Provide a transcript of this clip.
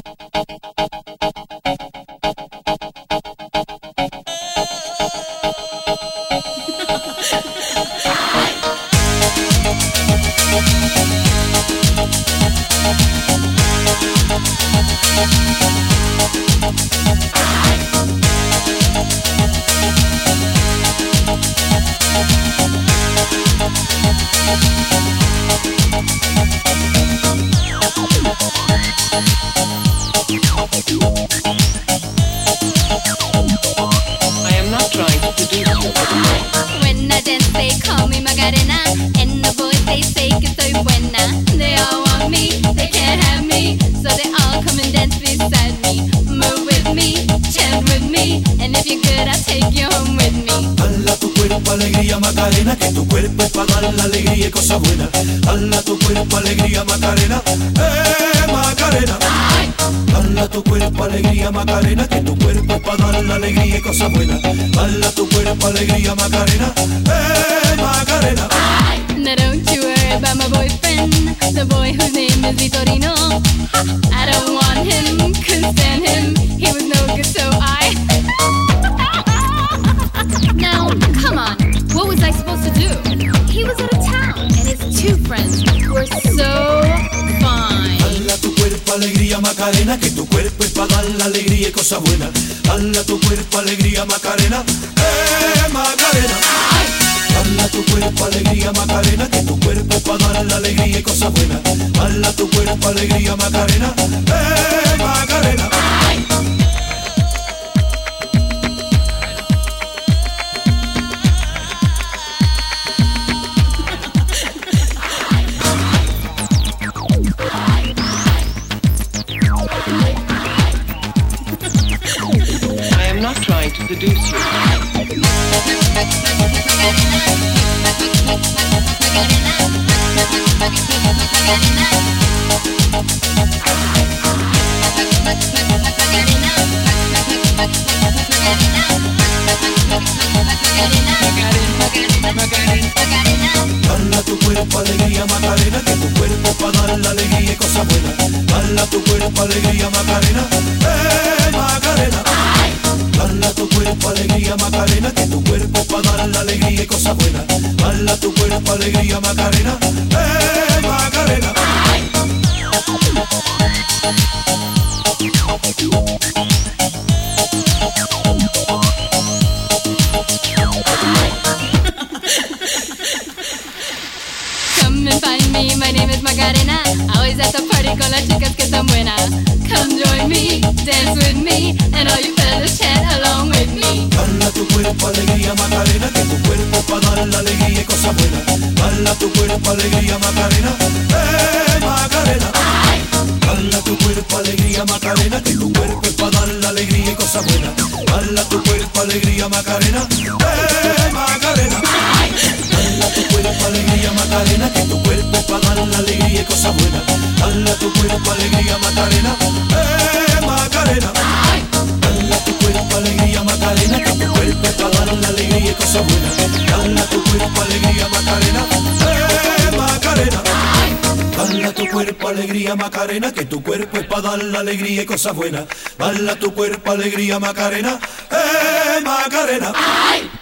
I am not trying to seduce you. When I dance they call me Macarena, and the boys they say que soy buena. They all want me, they can't have me, so they all come and dance beside me. Move with me, chant with me, and if you're good I'll take you home with me. Dala tu cuerpo alegría Macarena, que tu cuerpo es para dar la alegría y cosas buenas. Dala tu cuerpo alegría Macarena, Macarena. Dala tu cuerpo alegría Macarena, que tu cuerpo es para dar la alegría y cosas buenas. Dala tu cuerpo alegría Macarena, Macarena. Now don't you worry about my boyfriend, the boy whose name is Vitorino. I don't want him, couldn't stand him, he was no good so I Now, come on, what was I supposed to do? He was out of town, and his two friends were so fine. Dala tu cuerpo alegría Macarena, que tu cuerpo es para dar la alegría y cosas buenas. Dala tu cuerpo alegría Macarena, Macarena. Dala tu cuerpo alegría Macarena, que tu cuerpo es para dar la alegría y cosas buenas. Dala tu cuerpo alegría Macarena, Macarena. I am not trying to seduce you. Dala tu cuerpo alegría Macarena, que tu cuerpo es para dar la alegría y cosas buenas. Dala tu cuerpo alegría Macarena, Macarena. Dala tu cuerpo alegría Macarena, que tu cuerpo es para dar la alegría y cosas buenas. Dala tu cuerpo alegría Macarena, Macarena. Come and find me, my name is Macarena. Always at the party con las chicas que están buenas. Come join me, dance with me, and all you fellas chant along with me. Dala tu cuerpo alegría Macarena, que tu cuerpo es para dar la alegría y cosas buenas. Dala tu cuerpo alegría Macarena, Macarena. Dala tu cuerpo alegría Macarena, que tu cuerpo es para dar la alegría y cosas buenas. Dala tu cuerpo alegría Macarena, Macarena. Dala tu cuerpo alegría Macarena, que tu cuerpo es para dar la alegría y cosas buenas. Dala tu cuerpo alegría Macarena, Macarena. Dala tu cuerpo alegría Macarena, que tu cuerpo es para dar la alegría y cosas buenas. Dala tu cuerpo alegría Macarena, Macarena. Dala tu cuerpo alegría Macarena, que tu cuerpo es para dar la alegría y cosas buenas. Dala tu cuerpo alegría Macarena, Macarena.